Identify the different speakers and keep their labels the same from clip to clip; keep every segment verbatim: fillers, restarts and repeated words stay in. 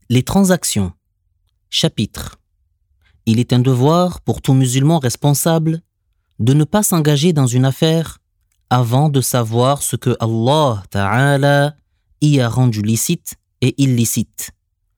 Speaker 1: Les transactions. Chapitre. Il est un devoir pour tout musulman responsable de ne pas s'engager dans une affaire avant de savoir ce que Allah Ta'ala y a rendu licite et illicite.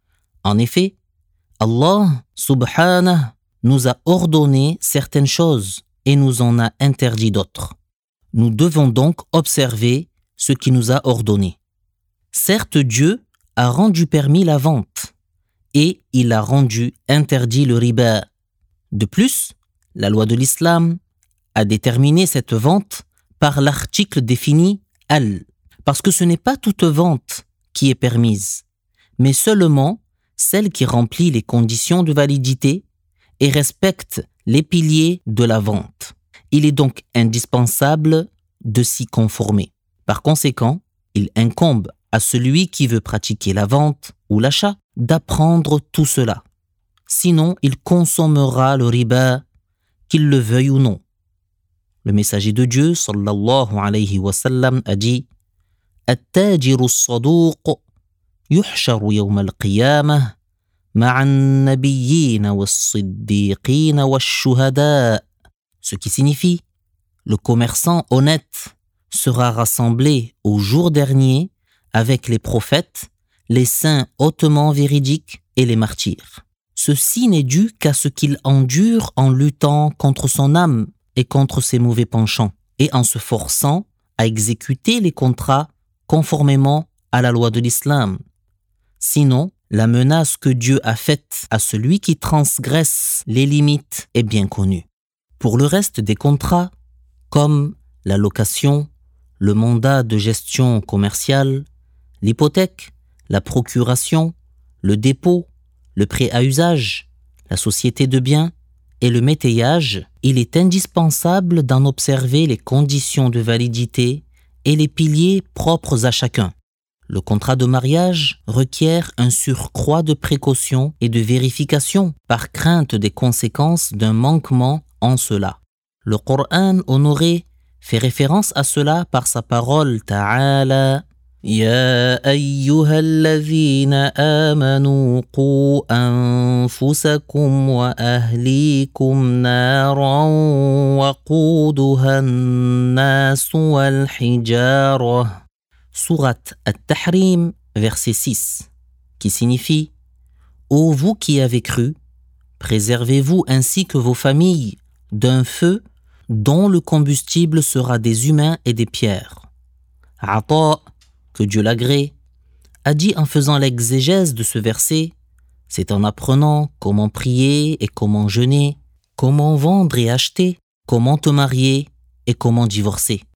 Speaker 1: En effet, Allah Subhanahu nous a ordonné certaines choses et nous en a interdit d'autres. Nous devons donc observer ce qui nous a ordonné. Certes, Dieu a rendu permis la vente et il a rendu interdit le riba. De plus, la loi de l'islam a déterminé cette vente par l'article défini « al », parce que ce n'est pas toute vente qui est permise, mais seulement celle qui remplit les conditions de validité et respecte les piliers de la vente. Il est donc indispensable de s'y conformer. Par conséquent, il incombe à celui qui veut pratiquer la vente ou l'achat d'apprendre tout cela. Sinon, il consommera le riba, qu'il le veuille ou non. Le messager de Dieu, sallallahu alayhi wa sallam, a dit « At-tajiru as-saduq yuhsharu yawm al-qiyamah ma'a an-nabiyyin was-siddiqin wash-shuhada » Ce qui signifie « Le commerçant honnête sera rassemblé au jour dernier avec les prophètes, les saints hautement véridiques et les martyrs. Ceci n'est dû qu'à ce qu'il endure en luttant contre son âme et contre ses mauvais penchants, et en se forçant à exécuter les contrats conformément à la loi de l'islam. Sinon, la menace que Dieu a faite à celui qui transgresse les limites est bien connue. Pour le reste des contrats, comme la location, le mandat de gestion commerciale, l'hypothèque, la procuration, le dépôt, le prêt à usage, la société de biens et le métayage, il est indispensable d'en observer les conditions de validité et les piliers propres à chacun. Le contrat de mariage requiert un surcroît de précaution et de vérification par crainte des conséquences d'un manquement en cela. Le Coran honoré fait référence à cela par sa parole Ta'ala Ya ayyuhalladhina amanu qu anfusakum wa ahlikum naran waquduha an-nas wal hijara. Sourate At-Tahrim, verset six, qui signifie Ô vous qui avez cru, préservez-vous ainsi que vos familles d'un feu dont le combustible sera des humains et des pierres. Ata, que Dieu l'agrée, a dit en faisant l'exégèse de ce verset, c'est en apprenant comment prier et comment jeûner, comment vendre et acheter, comment te marier et comment divorcer.